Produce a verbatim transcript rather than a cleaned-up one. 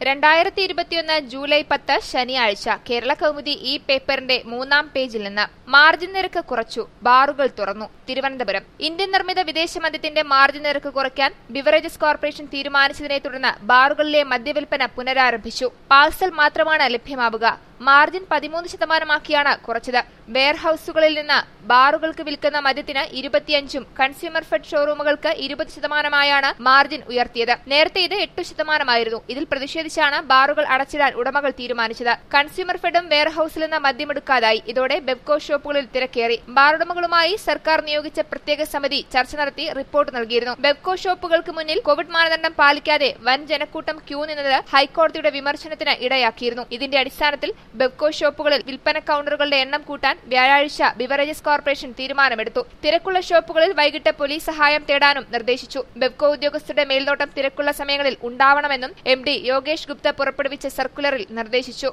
രണ്ടായിരത്തി ഇരുപത്തിയൊന്ന് ജൂലൈ പത്ത് ശനിയാഴ്ച കേരള കൗമുദി ഈ പേപ്പറിന്റെ മൂന്നാം പേജിൽ നിന്ന് മാർജിൻ നിരക്ക് കുറച്ചു, ബാറുകൾ തുറന്നു. തിരുവനന്തപുരം. ഇന്ത്യൻ നിർമ്മിത വിദേശ മദ്യത്തിന്റെ മാർജിൻ നിരക്ക് കുറയ്ക്കാൻ ബിവറേജസ് കോർപ്പറേഷൻ തീരുമാനിച്ചതിനെ തുടർന്ന് ബാറുകളിലെ മദ്യവിൽപ്പന പുനരാരംഭിച്ചു. പാഴ്സൽ മാത്രമാണ് ലഭ്യമാവുക. മാർജിൻ പതിമൂന്ന് ശതമാനമാക്കിയാണ് കുറച്ചത്. വെയർഹൌസുകളിൽ നിന്ന് ബാറുകൾക്ക് വിൽക്കുന്ന മദ്യത്തിന് ഇരുപത്തിയഞ്ചും കൺസ്യൂമർ ഫെഡ് ഷോറൂമുകൾക്ക് ഇരുപത് ശതമാനമായാണ് മാർജിൻ ഉയർത്തിയത്. നേരത്തെ ഇത് എട്ടു ശതമാനമായിരുന്നു. ഇതിൽ പ്രതിഷേധിച്ചാണ് ബാറുകൾ അടച്ചിടാൻ ഉടമകൾ തീരുമാനിച്ചത്. കൺസ്യൂമർ ഫെഡും വെയർഹൌസിൽ നിന്ന് മദ്യമെടുക്കാതായി. ഇതോടെ ബെബ്കോ ഷോപ്പുകളിൽ തിരക്കേറി. ബാറുടമകളുമായി സർക്കാർ നിയോഗിച്ച പ്രത്യേക സമിതി ചർച്ച നടത്തി റിപ്പോർട്ട് നൽകിയിരുന്നു. ബെബ്കോ ഷോപ്പുകൾക്ക് മുന്നിൽ കോവിഡ് മാനദണ്ഡം പാലിക്കാതെ വൻ ജനക്കൂട്ടം ക്യൂ നിന്നത് ഹൈക്കോടതിയുടെ വിമർശനത്തിന് ഇടയാക്കിയിരുന്നു. ഇതിന്റെ അടിസ്ഥാനത്തിൽ ബെബ്കോ ഷോപ്പുകളിൽ വിൽപ്പന കൌണ്ടറുകളുടെ എണ്ണം കൂട്ടാൻ വ്യാഴാഴ്ച ബിവറേജസ് കോർപ്പറേഷൻ തീരുമാനമെടുത്തു. തിരക്കുള്ള ഷോപ്പുകളിൽ വൈകിട്ട് പോലീസ് സഹായം തേടാനും നിർദ്ദേശിച്ചു. ബെബ്കോ ഉദ്യോഗസ്ഥരുടെ മേൽനോട്ടം തിരക്കുള്ള സമയങ്ങളിൽ ഉണ്ടാവണമെന്നും എം ഡി യോഗേഷ് ഗുപ്ത പുറപ്പെടുവിച്ച സർക്കുലറിൽ നിർദ്ദേശിച്ചു.